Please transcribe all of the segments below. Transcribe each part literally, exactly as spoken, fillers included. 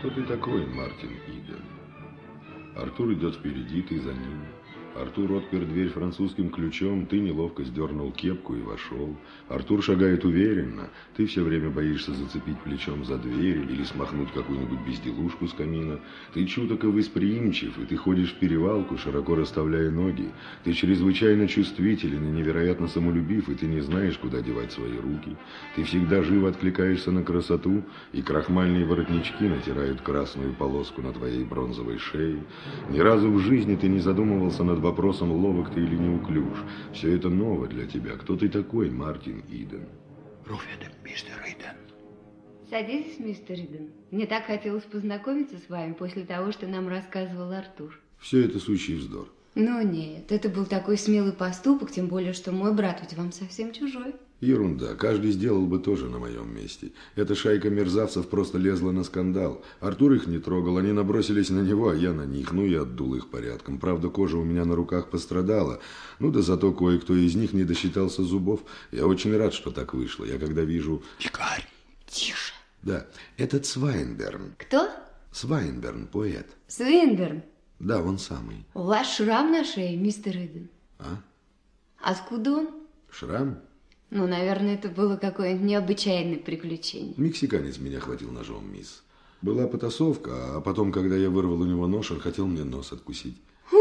Кто ты такой, Мартин Иден? Артур идет впереди, ты за ним. Артур отпер дверь французским ключом, ты неловко сдернул кепку и вошел. Артур шагает уверенно, ты все время боишься зацепить плечом за дверь или смахнуть какую-нибудь безделушку с камина. Ты чуток и восприимчив, и ты ходишь в перевалку, широко расставляя ноги. Ты чрезвычайно чувствителен и невероятно самолюбив, и ты не знаешь, куда девать свои руки. Ты всегда живо откликаешься на красоту, и крахмальные воротнички натирают красную полоску на твоей бронзовой шее. Ни разу в жизни ты не задумывался над вопросом, ловок ты или неуклюж. Все это ново для тебя. Кто ты такой, Мартин Иден? Руфин, мистер Иден. Садитесь, мистер Иден. Мне так хотелось познакомиться с вами после того, что нам рассказывал Артур. Все это сущий вздор. Ну нет, это был такой смелый поступок, тем более, что мой брат ведь вам совсем чужой. Ерунда. Каждый сделал бы тоже на моем месте. Эта шайка мерзавцев просто лезла на скандал. Артур их не трогал, они набросились на него, а я на них. Ну, я отдул их порядком. Правда, кожа у меня на руках пострадала. Ну, да зато кое-кто из них не досчитался зубов. Я очень рад, что так вышло. Я когда вижу... Дикарь, тише. Да, этот Свайнберн. Кто? Свайнберн, поэт. Свинберн. Да, он самый. У вас шрам на шее, мистер Иден. А? Откуда он? Шрам? Ну, наверное, это было какое-нибудь необычайное приключение. Мексиканец меня хватил ножом, мисс. Была потасовка, а потом, когда я вырвал у него нож, он хотел мне нос откусить.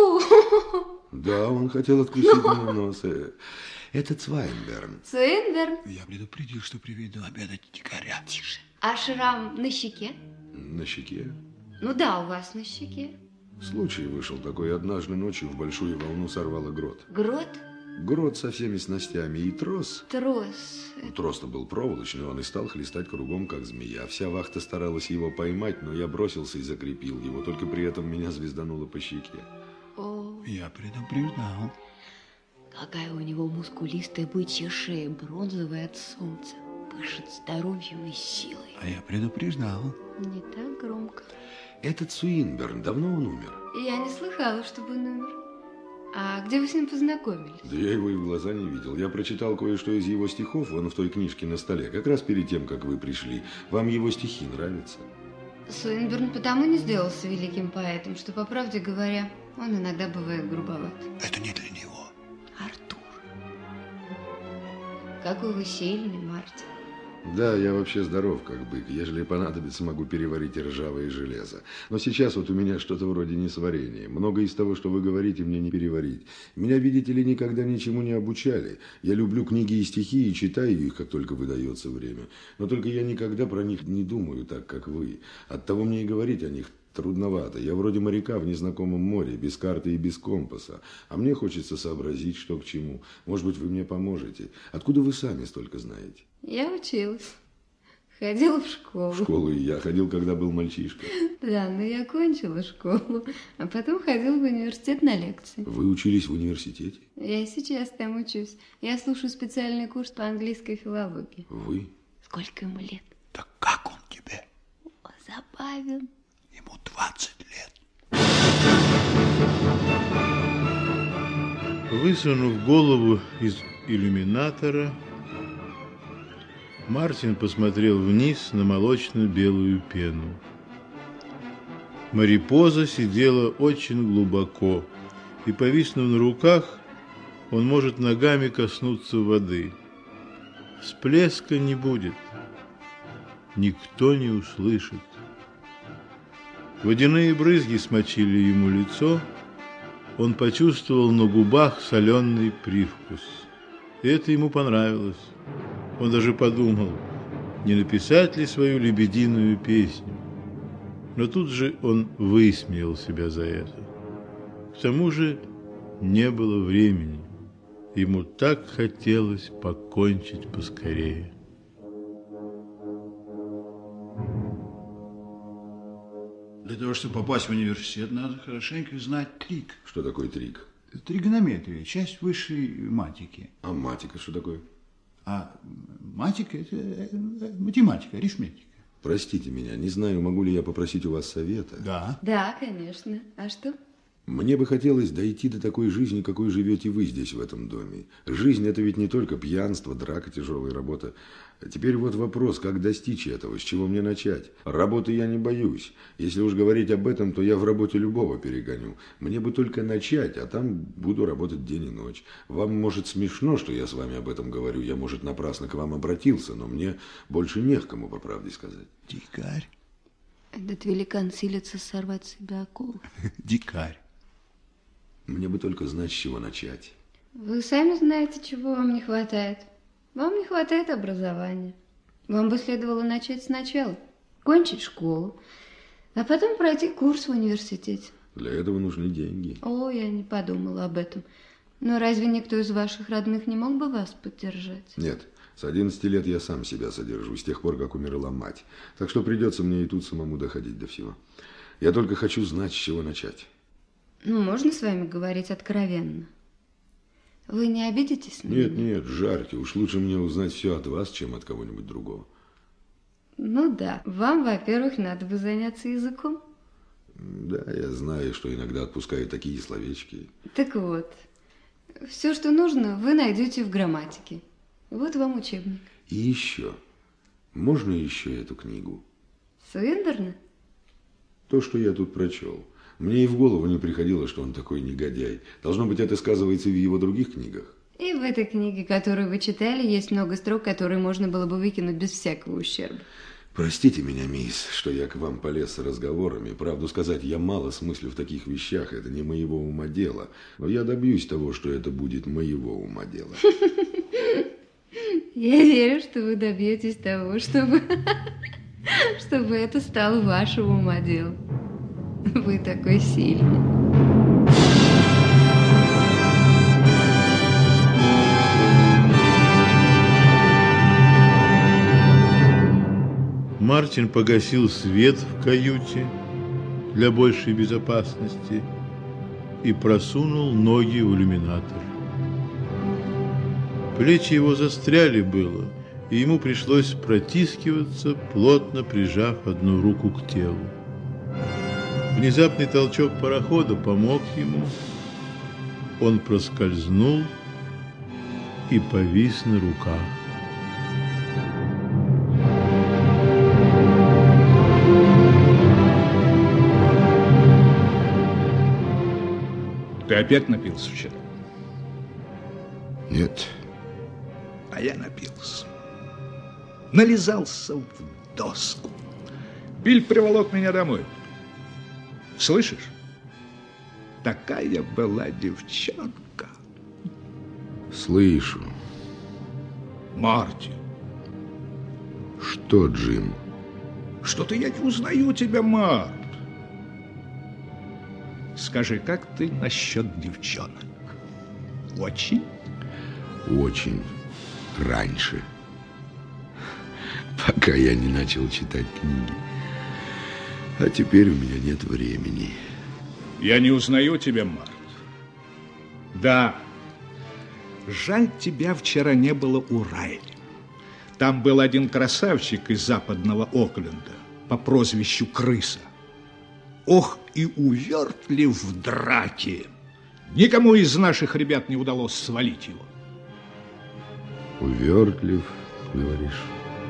Да, он хотел откусить мне нос. Это Свайнберн. Свинберн? Я предупредил, что приведу обедать дикаря. Тише. А шрам на щеке? На щеке? Ну да, у вас на щеке. Случай вышел такой. Однажды ночью в большую волну сорвало грот. Грот? Грот со всеми снастями и трос. Трос. Трос-то был проволочный, он и стал хлестать кругом, как змея. Вся вахта старалась его поймать, но я бросился и закрепил его. Только при этом меня звездануло по щеке. О. Я предупреждал. Какая у него мускулистая бычья шея, бронзовая от солнца. Пышет здоровьем и силой. А я предупреждал. Не так громко. Этот Свинберн, давно он умер? Я не слыхала, чтобы он умер. А где вы с ним познакомились? Да я его и в глаза не видел. Я прочитал кое-что из его стихов, вон в той книжке на столе, как раз перед тем, как вы пришли. Вам его стихи нравятся? Свинберн потому не сделался великим поэтом, что, по правде говоря, он иногда бывает грубоват. Это не для него. Артур. Какой вы сильный, Мартин. Да, я вообще здоров, как бык. Ежели понадобится, могу переварить и ржавое железо. Но сейчас вот у меня что-то вроде несварения. Много из того, что вы говорите, мне не переварить. Меня, видите ли, никогда ничему не обучали. Я люблю книги и стихи и читаю их, как только выдается время. Но только я никогда про них не думаю так, как вы. Оттого мне и говорить о них трудновато. Я вроде моряка в незнакомом море, без карты и без компаса. А мне хочется сообразить, что к чему. Может быть, вы мне поможете. Откуда вы сами столько знаете? Я училась. Ходила в школу. В школу и я ходил, когда был мальчишка. Да, но я кончила школу, а потом ходила в университет на лекции. Вы учились в университете? Я и сейчас там учусь. Я слушаю специальный курс по английской филологии. Вы? Сколько ему лет? Так как он тебе? О, забавен. Ему двадцать лет. Высунув голову из иллюминатора, Мартин посмотрел вниз на молочно-белую пену. Марипоза сидела очень глубоко, и, повиснув на руках, он может ногами коснуться воды. Всплеска не будет, никто не услышит. Водяные брызги смочили ему лицо, он почувствовал на губах соленый привкус. И это ему понравилось. Он даже подумал, не написать ли свою лебединую песню. Но тут же он высмеял себя за это. К тому же не было времени. Ему так хотелось покончить поскорее. Для того, чтобы попасть в университет, надо хорошенько знать трик. Что такое трик? Тригонометрия, часть высшей матики. А матика что такое? А матика – это математика, арифметика. Простите меня, не знаю, могу ли я попросить у вас совета. Да. Да, конечно. А что? Мне бы хотелось дойти до такой жизни, какой живете вы здесь, в этом доме. Жизнь – это ведь не только пьянство, драка, тяжелая работа. А теперь вот вопрос, как достичь этого, с чего мне начать? Работы я не боюсь. Если уж говорить об этом, то я в работе любого перегоню. Мне бы только начать, а там буду работать день и ночь. Вам, может, смешно, что я с вами об этом говорю. Я, может, напрасно к вам обратился, но мне больше не к кому, по правде сказать. Дикарь. Этот великан силится сорвать с себя оковы. Дикарь. Мне бы только знать, с чего начать. Вы сами знаете, чего вам не хватает. Вам не хватает образования. Вам бы следовало начать сначала. Кончить школу, а потом пройти курс в университете. Для этого нужны деньги. О, я не подумала об этом. Но разве никто из ваших родных не мог бы вас поддержать? Нет. С одиннадцати лет я сам себя содержу, с тех пор, как умерла мать. Так что придется мне и тут самому доходить до всего. Я только хочу знать, с чего начать. Ну, можно с вами говорить откровенно? Вы не обидитесь на Нет, меня? нет, жарьте. Уж лучше мне узнать все от вас, чем от кого-нибудь другого. Ну да. Вам, во-первых, надо бы заняться языком. Да, я знаю, что иногда отпускаю такие словечки. Так вот, все, что нужно, вы найдете в грамматике. Вот вам учебник. И еще. Можно еще эту книгу? Свинберна? То, что я тут прочел. Мне и в голову не приходило, что он такой негодяй. Должно быть, это сказывается и в его других книгах. И в этой книге, которую вы читали, есть много строк, которые можно было бы выкинуть без всякого ущерба. Простите меня, мисс, что я к вам полез с разговорами. Правду сказать, я мало смыслю в таких вещах. Это не моего ума дело. Но я добьюсь того, что это будет моего ума дело. Я верю, что вы добьетесь того, чтобы, чтобы это стало вашим ума делом. Вы такой сильный. Мартин погасил свет в каюте для большей безопасности и просунул ноги в иллюминатор. Плечи его застряли было, и ему пришлось протискиваться, плотно прижав одну руку к телу. Внезапный толчок парохода помог ему. Он проскользнул и повис на руках. Ты опять напился вчера? Нет. А я напился. Нализался в доску. Биль приволок меня домой. Слышишь? Такая была девчонка. Слышу. Марти. Что, Джим? Что-то я не узнаю тебя, Март. Скажи, как ты насчет девчонок? Очень? Очень. Раньше. Пока я не начал читать книги. А теперь у меня нет времени. Я не узнаю тебя, Март. Да. Жаль, тебя вчера не было у Райли. Там был один красавчик из западного Окленда по прозвищу Крыса. Ох, и увертлив в драке. Никому из наших ребят не удалось свалить его. Увертлив, говоришь?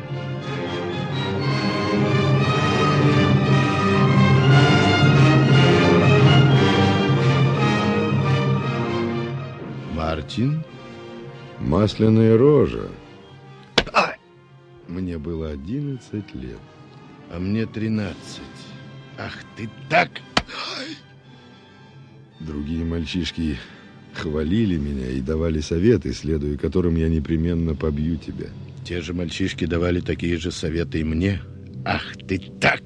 Мартин? Масляная рожа. Ай! Мне было одиннадцать лет. А мне тринадцать. Ах ты так! Другие мальчишки хвалили меня и давали советы, следуя которым я непременно побью тебя. Те же мальчишки давали такие же советы и мне. Ах ты так!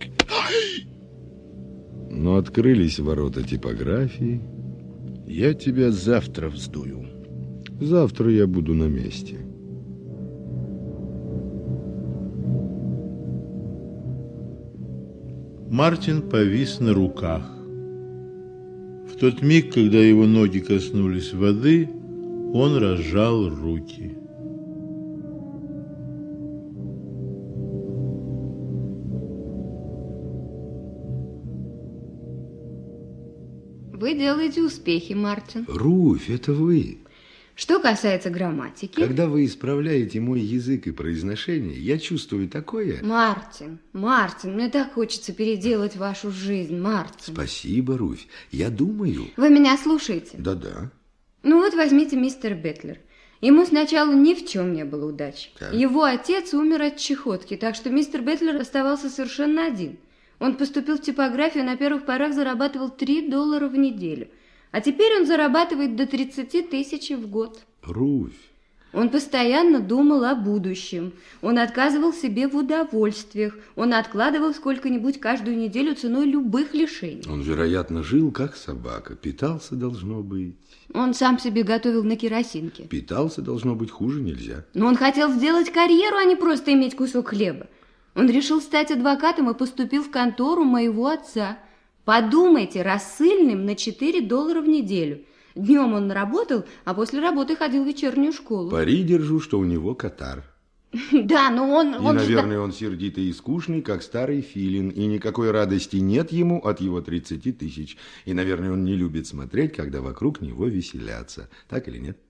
Но открылись ворота типографии. Я тебя завтра вздую. Завтра я буду на месте. Мартин повис на руках. В тот миг, когда его ноги коснулись воды, он разжал руки. Вы делаете успехи, Мартин. Руфь, это вы. Что касается грамматики... Когда вы исправляете мой язык и произношение, я чувствую такое... Мартин, Мартин, мне так хочется переделать вашу жизнь, Мартин. Спасибо, Руфь. Я думаю... Вы меня слушаете? Да-да. Ну вот возьмите мистер Бетлер. Ему сначала ни в чем не было удачи. Так. Его отец умер от чехотки, так что мистер Бетлер оставался совершенно один. Он поступил в типографию, на первых порах зарабатывал три доллара в неделю. А теперь он зарабатывает до тридцати тысяч в год. Руфь. Он постоянно думал о будущем. Он отказывал себе в удовольствиях. Он откладывал сколько-нибудь каждую неделю ценой любых лишений. Он, вероятно, жил как собака. Питался, должно быть. Он сам себе готовил на керосинке. Питался, должно быть, хуже нельзя. Но он хотел сделать карьеру, а не просто иметь кусок хлеба. Он решил стать адвокатом и поступил в контору моего отца. Подумайте, рассыльным на четыре доллара в неделю. Днем он работал, а после работы ходил в вечернюю школу. Пари держу, что у него катар. Да, но он... И, он наверное, же... он сердитый и скучный, как старый филин, и никакой радости нет ему от его тридцати тысяч. И, наверное, он не любит смотреть, когда вокруг него веселятся. Так или нет?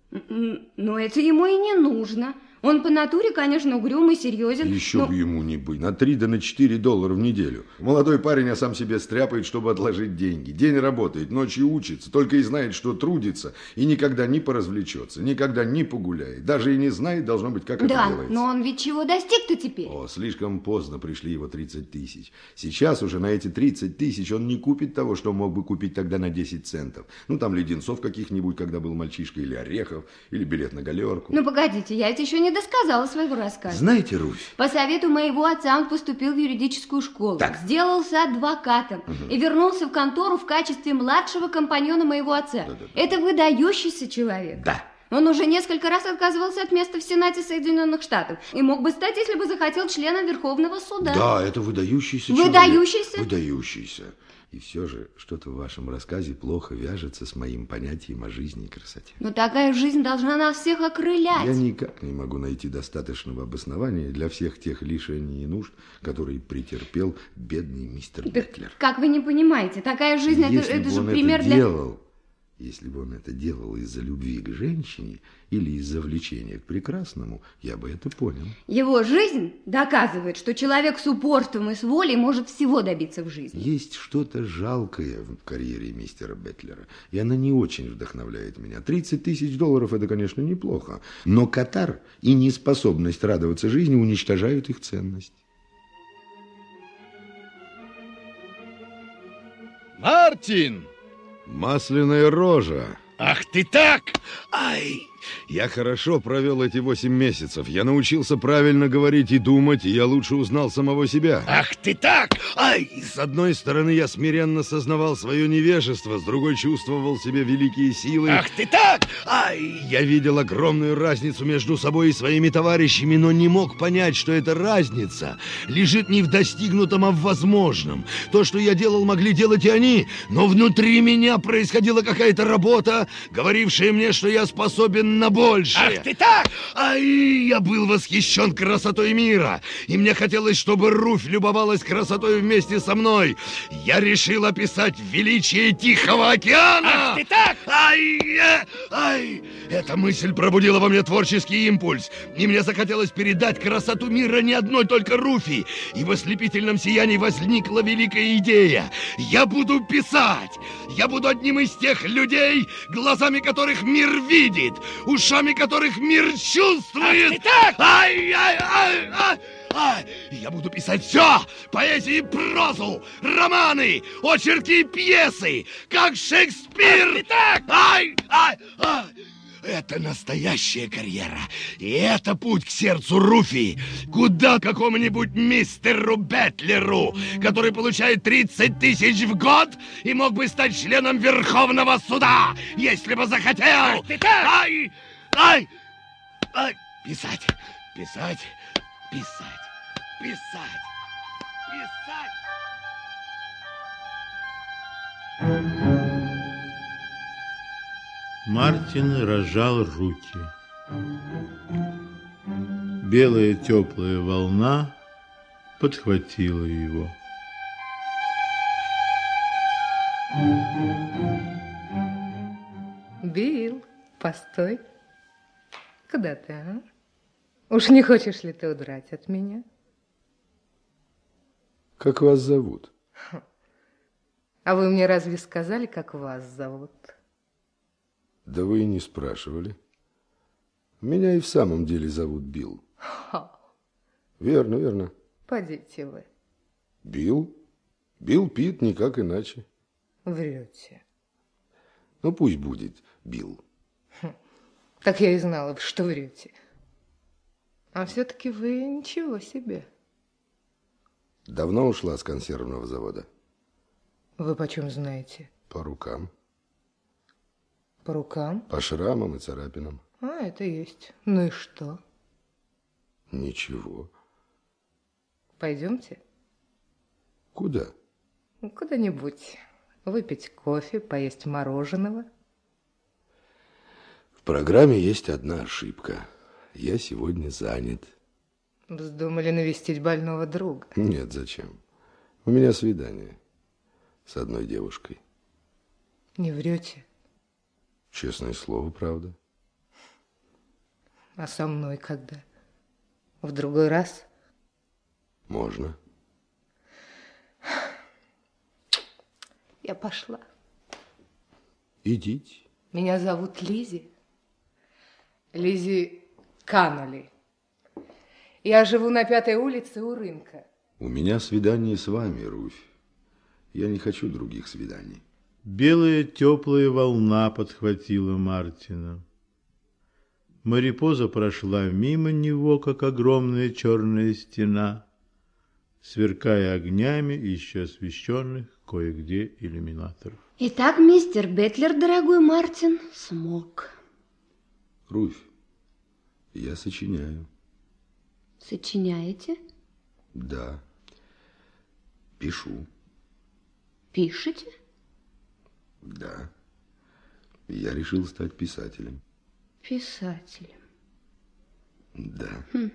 Но это ему и не нужно. Он по натуре, конечно, угрюмый, серьезен. Еще но... бы ему не быть. На три да на четыре доллара в неделю. Молодой парень, а сам себе стряпает, чтобы отложить деньги. День работает, ночью учится, только и знает, что трудится, и никогда не поразвлечется, никогда не погуляет. Даже и не знает, должно быть, как да, это делается. Но он ведь чего достиг-то теперь? О, слишком поздно пришли его тридцать тысяч. Сейчас уже на эти тридцать тысяч он не купит того, что мог бы купить тогда на десять центов. Ну, там леденцов каких-нибудь, когда был мальчишка, или орехов, или билет на галерку. Ну, погодите, я ведь еще не досказала своего рассказа. Знаете, Руфь? По совету моего отца он поступил в юридическую школу. Так. Сделался адвокатом. Угу. И вернулся в контору в качестве младшего компаньона моего отца. Да, да, да. Это выдающийся человек. Да. Он уже несколько раз отказывался от места в Сенате Соединенных Штатов. И мог бы стать, если бы захотел, членом Верховного суда. Да, это выдающийся Выдающийся? человек. Выдающийся. И все же что-то в вашем рассказе плохо вяжется с моим понятием о жизни и красоте. Но такая жизнь должна нас всех окрылять. Я никак не могу найти достаточного обоснования для всех тех лишений и нужд, которые претерпел бедный мистер Бетлер. Как вы не понимаете, такая жизнь, это, это же пример это для... Делал, если бы он это делал из-за любви к женщине или из-за влечения к прекрасному, я бы это понял. Его жизнь доказывает, что человек с упорством и с волей может всего добиться в жизни. Есть что-то жалкое в карьере мистера Бетлера, и она не очень вдохновляет меня. тридцать тысяч долларов – это, конечно, неплохо, но катар и неспособность радоваться жизни уничтожают их ценность. Мартин! Масляная рожа. Ах ты так! Ай! Я хорошо провел эти восемь месяцев. Я научился правильно говорить и думать, и я лучше узнал самого себя. Ах ты так! Ай! С одной стороны, я смиренно сознавал свое невежество, с другой чувствовал в себе великие силы. Ах ты так! Ай! Я видел огромную разницу между собой и своими товарищами, но не мог понять, что эта разница лежит не в достигнутом, а в возможном. То, что я делал, могли делать и они, но внутри меня происходила какая-то работа, говорившая мне, что я способен на большее. Ах ты так! Ай, я был восхищен красотой мира, и мне хотелось, чтобы Руфь любовалась красотой вместе со мной. Я решил описать величие Тихого океана. Ах ты так! Ай, э, ай, эта мысль пробудила во мне творческий импульс, и мне захотелось передать красоту мира не одной только Руфи, и в ослепительном сиянии возникла великая идея. Я буду писать, я буду одним из тех людей, глазами которых мир видит, ушами которых мир чувствует. Ах ты так! Ай, ай, ай, ай, ай. Я буду писать все: поэзию и прозу, романы, очерки и пьесы, как Шекспир. Ах ты так! Ай, ай, ай. Это настоящая карьера, и это путь к сердцу Руфи, куда какому-нибудь мистеру Бетлеру, который получает тридцать тысяч в год и мог бы стать членом Верховного суда, если бы захотел. Ах ты так! Ай, ай, ай, писать, писать, писать, писать, писать. Мартин разжал руки. Белая теплая волна подхватила его. Билл, постой. Куда ты, а? Уж не хочешь ли ты удрать от меня? Как вас зовут? А вы мне разве сказали, как вас зовут? Да вы и не спрашивали. Меня и в самом деле зовут Билл. Ха. Верно, верно. Подите вы. Билл? Билл Питт, никак иначе. Врете. Ну, пусть будет Билл. Хм. Так я и знала, что врете. А все-таки вы ничего себе. Давно ушла с консервного завода? Вы почем знаете? По рукам. По рукам? По шрамам и царапинам. А, это есть. Ну и что? Ничего. Пойдемте? Куда? Куда-нибудь. Выпить кофе, поесть мороженого. В программе есть одна ошибка. Я сегодня занят. Вздумали навестить больного друга? Нет, зачем? У меня свидание с одной девушкой. Не врете? Честное слово, правда. А со мной когда? В другой раз? Можно. Я пошла. Идите. Меня зовут Лизи. Лизи Каноли. Я живу на пятой улице у рынка. У меня свидание с вами, Руфь. Я не хочу других свиданий. Белая теплая волна подхватила Мартина. Марипоза прошла мимо него, как огромная черная стена, сверкая огнями еще освещенных кое-где иллюминаторов. Итак, мистер Бетлер, дорогой Мартин, смог. Руфь, я сочиняю. Сочиняете? Да. Пишу. Пишете? Да. Я решил стать писателем. Писателем. Да. Хм.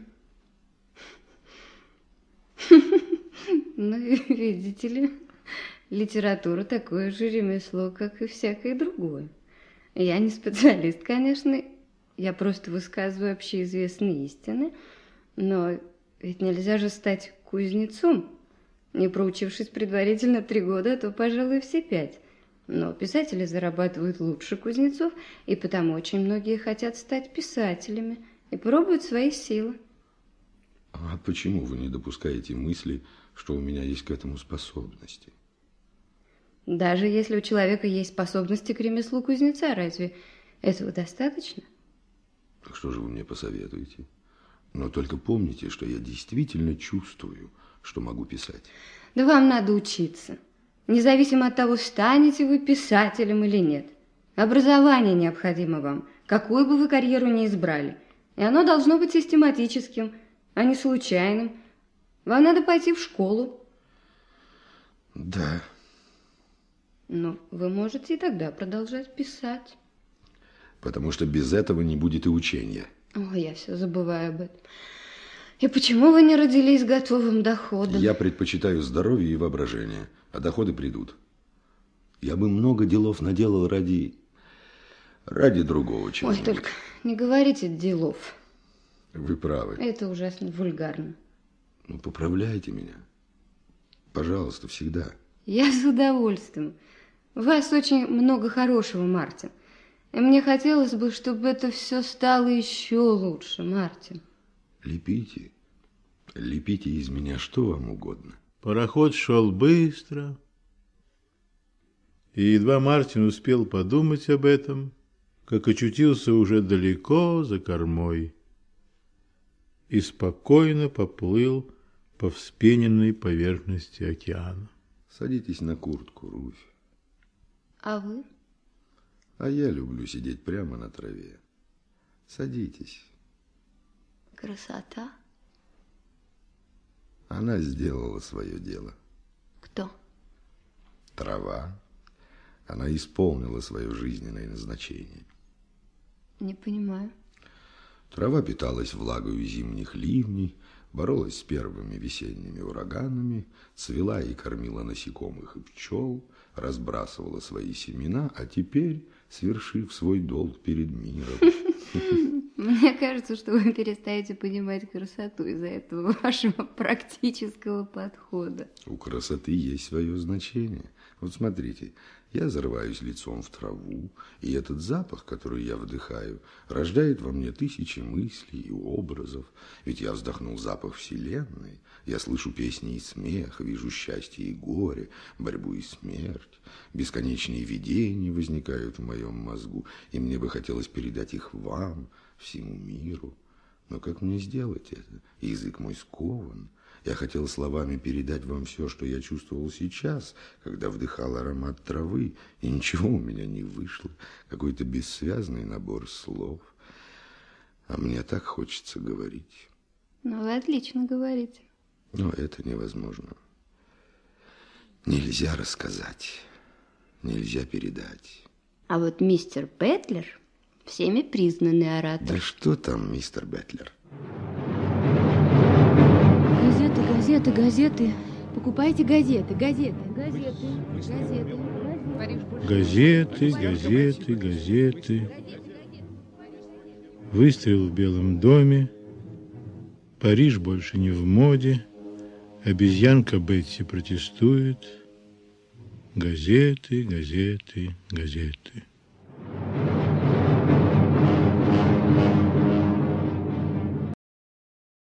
Ну, видите ли, литература такое же ремесло, как и всякое другое. Я не специалист, конечно, я просто высказываю общеизвестные истины, но ведь нельзя же стать кузнецом, не проучившись предварительно три года, а то, пожалуй, все пять. Но писатели зарабатывают лучше кузнецов, и потому очень многие хотят стать писателями и пробуют свои силы. А почему вы не допускаете мысли, что у меня есть к этому способности? Даже если у человека есть способности к ремеслу кузнеца, разве этого достаточно? Так что же вы мне посоветуете? Но только помните, что я действительно чувствую, что могу писать. Да вам надо учиться. Независимо от того, станете вы писателем или нет. Образование необходимо вам, какую бы вы карьеру ни избрали. И оно должно быть систематическим, а не случайным. Вам надо пойти в школу. Да. Но вы можете и тогда продолжать писать. Потому что без этого не будет и учения. О, я все забываю об этом. И почему вы не родились с готовым доходом? Я предпочитаю здоровье и воображение, а доходы придут. Я бы много делов наделал ради... ради другого чего-нибудь. Ой, только не говорите делов. Вы правы. Это ужасно вульгарно. Ну, поправляйте меня. Пожалуйста, всегда. Я с удовольствием. У вас очень много хорошего, Мартин. И мне хотелось бы, чтобы это все стало еще лучше, Мартин. Лепите. Лепите из меня что вам угодно. Пароход шел быстро, и едва Мартин успел подумать об этом, как очутился уже далеко за кормой и спокойно поплыл по вспененной поверхности океана. Садитесь на куртку, Руфь. А вы? А я люблю сидеть прямо на траве. Садитесь. Красота. Она сделала свое дело. Кто? Трава. Она исполнила свое жизненное назначение. Не понимаю. Трава питалась влагою зимних ливней, боролась с первыми весенними ураганами, цвела и кормила насекомых и пчел, разбрасывала свои семена, а теперь свершив свой долг перед миром. Мне кажется, что вы перестаете понимать красоту из-за этого вашего практического подхода. У красоты есть свое значение. Вот смотрите, я зарываюсь лицом в траву, и этот запах, который я вдыхаю, рождает во мне тысячи мыслей и образов. Ведь я вздохнул запах Вселенной, я слышу песни и смех, вижу счастье и горе, борьбу и смерть. Бесконечные видения возникают в моем мозгу, и мне бы хотелось передать их вам, всему миру. Но как мне сделать это? Язык мой скован. Я хотел словами передать вам все, что я чувствовал сейчас, когда вдыхал аромат травы, и ничего у меня не вышло. Какой-то бессвязный набор слов. А мне так хочется говорить. Ну, вы отлично говорите. Но это невозможно. Нельзя рассказать, нельзя передать. А вот мистер Бэтлер всеми признанный оратор. Да что там, мистер Бэтлер? Газеты, газеты, газеты. Покупайте газеты, газеты, газеты, газеты. Газеты, газеты, газеты. Выстрел в Белом доме. Париж больше не в моде. Обезьянка Бетси протестует. Газеты, газеты, газеты.